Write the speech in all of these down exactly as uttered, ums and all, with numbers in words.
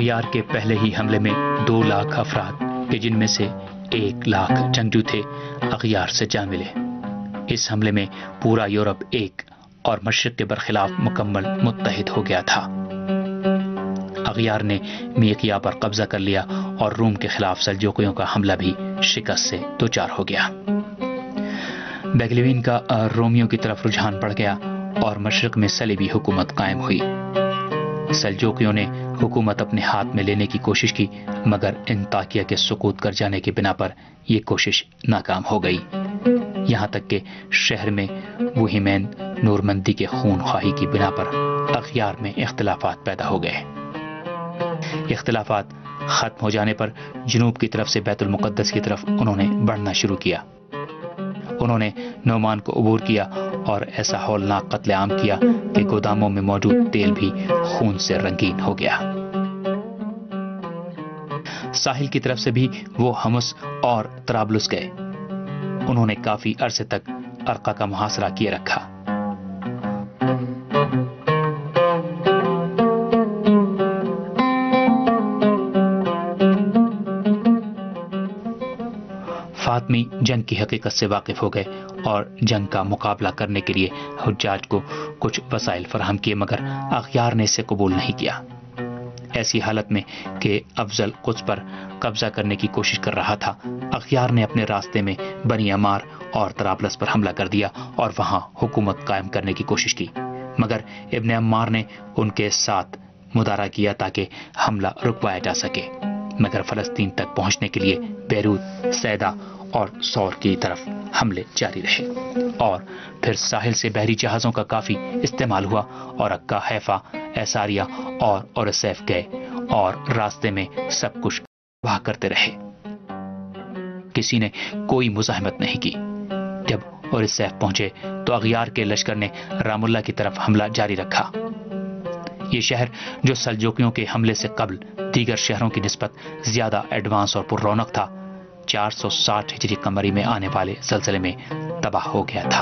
اغیار کے پہلے ہی حملے میں دو لاکھ افراد کہ جن میں سے ایک لاکھ جنگجو تھے اغیار سے جا ملے۔ اس حملے میں پورا یورپ ایک اور مشرق کے برخلاف مکمل متحد ہو گیا تھا۔ اغیار نے میقیا پر قبضہ کر لیا اور روم کے خلاف سلجوقیوں کا حملہ بھی شکست سے دوچار ہو گیا۔ بیگلیون کا رومیوں کی طرف رجحان بڑھ گیا اور مشرق میں صلیبی حکومت قائم ہوئی۔ سلجوقیوں نے حکومت اپنے ہاتھ میں لینے کی کوشش کی، مگر انطاکیہ کے سقوط کر جانے کی بنا پر یہ کوشش ناکام ہو گئی، یہاں تک کہ شہر میں بوہیمین نورمندی کے خون خواہی کی بنا پر اغیار میں اختلافات پیدا ہو گئے۔ اختلافات ختم ہو جانے پر جنوب کی طرف سے بیت المقدس کی طرف انہوں نے بڑھنا شروع کیا۔ انہوں نے نعمان کو عبور کیا اور ایسا ہولناک قتل عام کیا کہ گوداموں میں موجود تیل بھی خون سے رنگین ہو گیا۔ ساحل کی طرف سے بھی وہ حمص اور طرابلس گئے۔ انہوں نے کافی عرصے تک ارقا کا محاصرہ کیے رکھا۔ فاطمی جنگ کی حقیقت سے واقف ہو گئے اور جنگ کا مقابلہ کرنے کے لیے حجاج کو کچھ وسائل فراہم کیے، مگر اغیار نے اسے قبول نہیں کیا۔ ایسی حالت میں کہ افضل قدس پر قبضہ کرنے کی کوشش کر رہا تھا، اغیار نے اپنے راستے میں بنی عمار اور طرابلس پر حملہ کر دیا اور وہاں حکومت قائم کرنے کی کوشش کی، مگر ابن عمار نے ان کے ساتھ مدارا کیا تاکہ حملہ رکوایا جا سکے، مگر فلسطین تک پہنچنے کے لیے بیروت، سیدا اور سور کی طرف حملے جاری رہے، اور پھر ساحل سے بحری جہازوں کا کافی استعمال ہوا اور اکا، حیفا، ایساریا اور اورسیف گئے اور راستے میں سب کچھ تباہ کرتے رہے۔ کسی نے کوئی مزاحمت نہیں کی۔ جب اورسیف پہنچے تو اغیار کے لشکر نے رام اللہ کی طرف حملہ جاری رکھا۔ یہ شہر جو سلجوقیوں کے حملے سے قبل دیگر شہروں کی نسبت زیادہ ایڈوانس اور پر رونق تھا، چار سو ساٹھ ہجری قمری میں آنے والے زلزلے میں تباہ ہو گیا تھا۔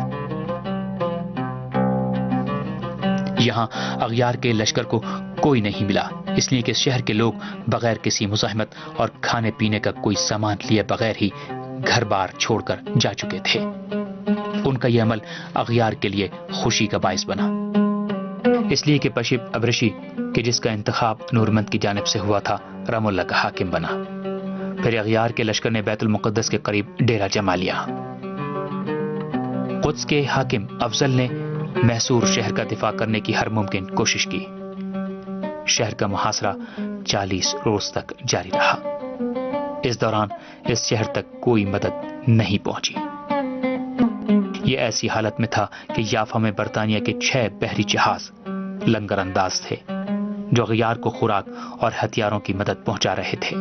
یہاں اغیار کے لشکر کو کوئی نہیں ملا، اس لیے کہ شہر کے لوگ بغیر کسی مزاحمت اور کھانے پینے کا کوئی سامان لیے بغیر ہی گھر بار چھوڑ کر جا چکے تھے۔ ان کا یہ عمل اغیار کے لیے خوشی کا باعث بنا، اس لیے کہ پشپ ابرشی کہ جس کا انتخاب نورمند کی جانب سے ہوا تھا، رام اللہ کا حاکم بنا۔ پھر اغیار کے لشکر نے بیت المقدس کے قریب ڈیرا جما لیا۔ قدس کے حاکم افضل نے محصور شہر کا دفاع کرنے کی ہر ممکن کوشش کی۔ شہر کا محاصرہ چالیس روز تک جاری رہا۔ اس دوران اس شہر تک کوئی مدد نہیں پہنچی۔ یہ ایسی حالت میں تھا کہ یافا میں برطانیہ کے چھ بحری جہاز لنگر انداز تھے جو اغیار کو خوراک اور ہتھیاروں کی مدد پہنچا رہے تھے۔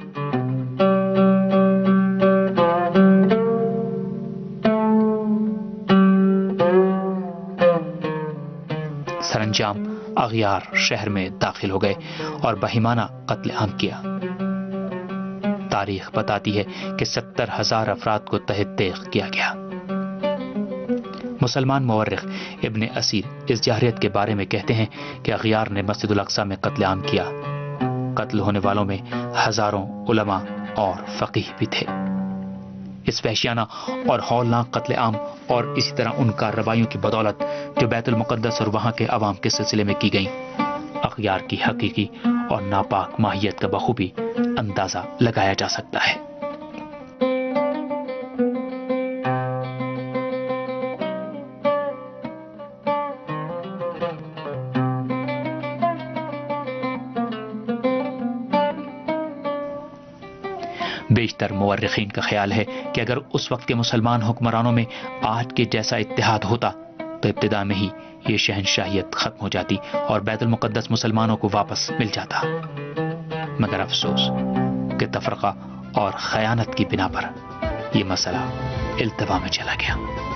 سرانجام اغیار شہر میں داخل ہو گئے اور بہیمانہ قتل عام کیا۔ تاریخ بتاتی ہے کہ ستر ہزار افراد کو تحت تیغ کیا گیا۔ مسلمان مورخ ابن اسیر اس جارحیت کے بارے میں کہتے ہیں کہ اغیار نے مسجد الاقصی میں قتل عام کیا۔ قتل ہونے والوں میں ہزاروں علماء اور فقیہ بھی تھے۔ اس وحشیانہ اور ہولناک قتل عام اور اسی طرح ان کارروائیوں کی بدولت جو بیت المقدس اور وہاں کے عوام کے سلسلے میں کی گئیں، اغیار کی حقیقی اور ناپاک ماہیت کا بخوبی اندازہ لگایا جا سکتا ہے۔ بیشتر مورخین کا خیال ہے کہ اگر اس وقت کے مسلمان حکمرانوں میں آج کے جیسا اتحاد ہوتا تو ابتدا میں ہی یہ شہنشاہیت ختم ہو جاتی اور بیت المقدس مسلمانوں کو واپس مل جاتا، مگر افسوس کہ تفرقہ اور خیانت کی بنا پر یہ مسئلہ التوا میں چلا گیا۔